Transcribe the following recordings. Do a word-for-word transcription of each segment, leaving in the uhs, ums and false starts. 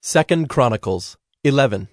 Second Chronicles eleven.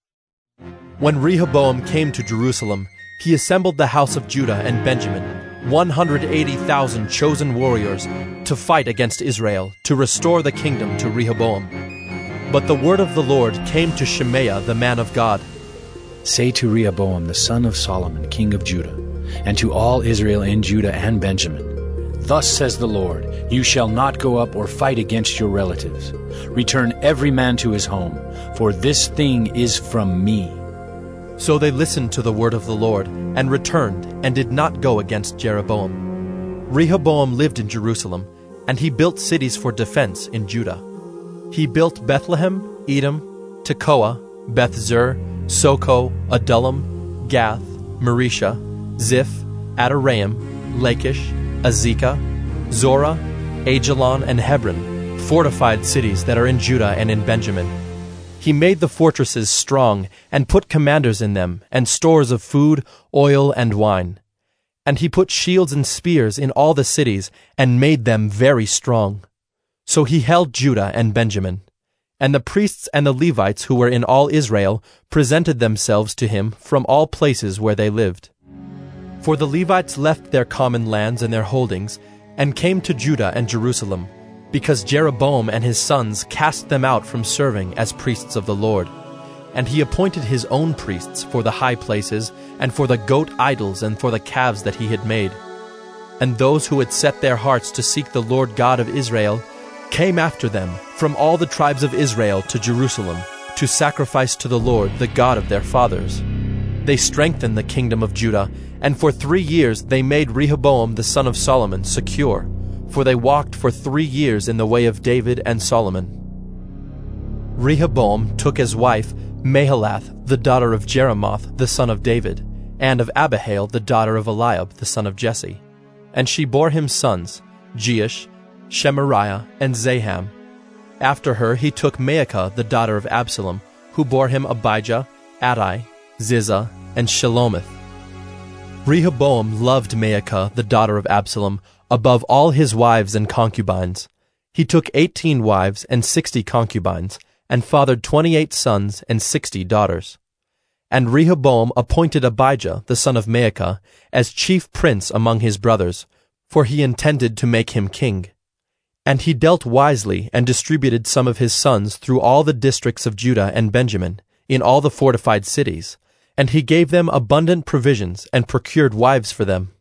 When Rehoboam came to Jerusalem, he assembled the house of Judah and Benjamin, one hundred eighty thousand chosen warriors, to fight against Israel, to restore the kingdom to Rehoboam. But the word of the Lord came to Shemaiah the man of God. Say to Rehoboam the son of Solomon, king of Judah, and to all Israel in Judah and Benjamin, Thus says the Lord, you shall not go up or fight against your relatives. Return every man to his home, for this thing is from me. So they listened to the word of the Lord, and returned, and did not go against Jeroboam. Rehoboam lived in Jerusalem, and he built cities for defense in Judah. He built Bethlehem, Edom, Tekoa, Beth-zur, Soko, Adullam, Gath, Maresha, Ziph, Adoraim, Lachish, Azekah, Zorah, Ajalon, and Hebron, fortified cities that are in Judah and in Benjamin. He made the fortresses strong, and put commanders in them, and stores of food, oil, and wine. And he put shields and spears in all the cities, and made them very strong. So he held Judah and Benjamin. And the priests and the Levites who were in all Israel presented themselves to him from all places where they lived. For the Levites left their common lands and their holdings, and came to Judah and Jerusalem, because Jeroboam and his sons cast them out from serving as priests of the Lord. And he appointed his own priests for the high places, and for the goat idols, and for the calves that he had made. And those who had set their hearts to seek the Lord God of Israel came after them from all the tribes of Israel to Jerusalem, to sacrifice to the Lord, the God of their fathers. They strengthened the kingdom of Judah, and for three years they made Rehoboam the son of Solomon secure, for they walked for three years in the way of David and Solomon. Rehoboam took as wife Mahalath, the daughter of Jeremoth, the son of David, and of Abihail, the daughter of Eliab, the son of Jesse. And she bore him sons, Jeush, Shemariah, and Zaham. After her he took Maacah, the daughter of Absalom, who bore him Abijah, Adai, Ziza, and Shelomith. Rehoboam loved Maacah, the daughter of Absalom, above all his wives and concubines. He took eighteen wives and sixty concubines, and fathered twenty-eight sons and sixty daughters. And Rehoboam appointed Abijah, the son of Maacah, as chief prince among his brothers, for he intended to make him king. And he dealt wisely, and distributed some of his sons through all the districts of Judah and Benjamin, in all the fortified cities, and he gave them abundant provisions, and procured wives for them.